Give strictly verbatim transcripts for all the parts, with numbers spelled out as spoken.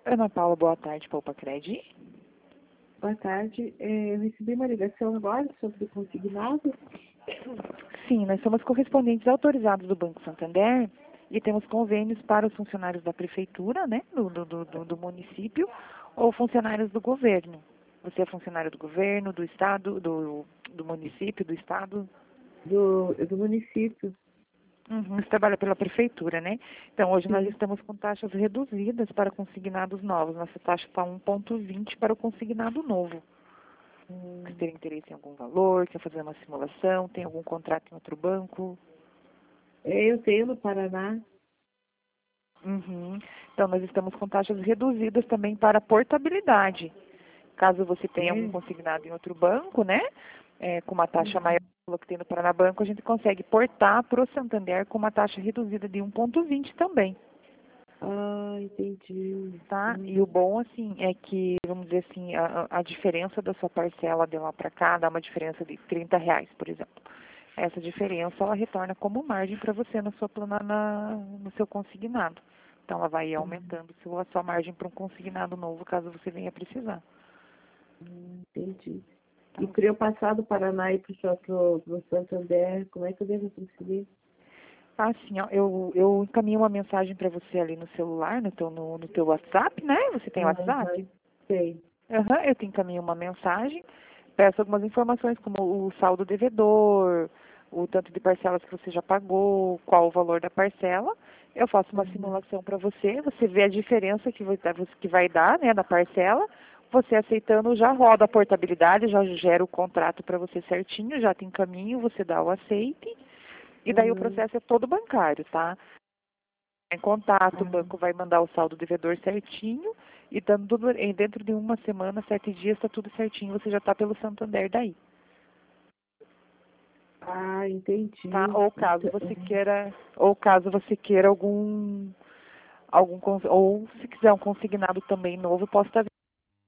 Ana Paula, boa tarde, Poupa Cred. Boa tarde. É, eu recebi uma ligação agora sobre o consignado. Sim, nós somos correspondentes autorizados do Banco Santander e temos convênios para os funcionários da prefeitura, né, do, do, do, do município, ou funcionários do governo. Você é funcionário do governo, do estado, do, do município, do estado? Do, do município. Uhum, você trabalha pela prefeitura, né? Então, hoje nós Sim. estamos com taxas reduzidas para consignados novos. Nossa taxa está um vírgula vinte para o consignado novo. Hum, Você tem interesse em algum valor, quer fazer uma simulação, tem algum contrato em outro banco? é, eu tenho no Paraná. Uhum. Então, nós estamos com taxas reduzidas também para portabilidade. Caso você tenha algum É. consignado em outro banco, né? É, com uma taxa maior Uhum. que tem no Paraná Banco, a gente consegue portar para o Santander com uma taxa reduzida de um vírgula vinte também. Ah, entendi. Tá? E o Hum, bom, assim, é que, vamos dizer assim, a, a diferença da sua parcela de lá para cá dá uma diferença de trinta reais, por exemplo. Essa diferença, ela retorna como margem para você na sua plana, na, no seu consignado. Então, ela vai hum, aumentando seu, a sua margem para um consignado novo, caso você venha precisar. hum, entendi. Tá? E para eu passar do Paraná e para o Santander, como é que eu devo prosseguir? Ah, sim, ó, eu, eu encaminho uma mensagem para você ali no celular, no teu, no, no teu WhatsApp, né? Você tem WhatsApp? Aham, sei. Aham, eu te encaminho uma mensagem, peço algumas informações, como o saldo devedor, o tanto de parcelas que você já pagou, qual o valor da parcela. Eu faço uma Uhum. simulação para você, você vê a diferença que vai, dar- que vai dar, né, da parcela. Você aceitando, já roda a portabilidade, já gera o contrato para você certinho, já te encaminho, você dá o aceite. E daí o Uhum. processo é todo bancário, tá? Em contato, o Ah, banco vai mandar o saldo devedor certinho e dando tudo, em- dentro de uma semana, sete dias, está tudo certinho, você já está pelo Santander daí, ah, tá? entendi. Ou caso Então, você queira, ou caso você queira algum, algum, cons- ou se quiser um consignado também novo, eu posso estar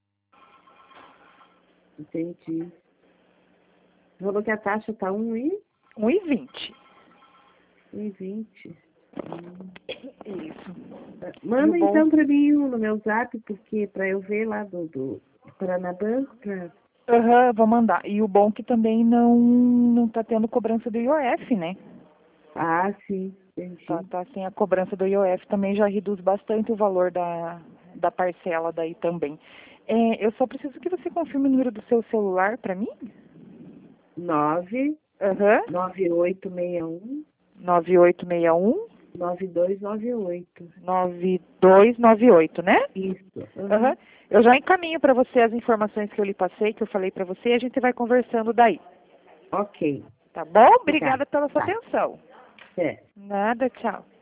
entendi. Falou que a taxa está um e um e vinte. e vinte. Hum. Isso. E o Manda bom, então para mim um no meu zap, porque para eu ver lá do, do Paranabanco. Pra... aham, eu vou mandar. E o bom que também não não está tendo cobrança do I O F, né? Ah, sim, Tá, entendi. tá sem a cobrança do I O F também já reduz bastante o valor da, da parcela daí também. É, eu só preciso que você confirme o número do seu celular para mim. Nove Aham. nove oito seis um nove oito seis um nove dois nove oito. nove dois nove oito, né? Isso. Aham. Uhum. Eu já encaminho para você as informações que eu lhe passei, que eu falei para você, e a gente vai conversando daí. Ok. Tá bom? Obrigada. Obrigada pela sua Tá. atenção. É. Nada, tchau.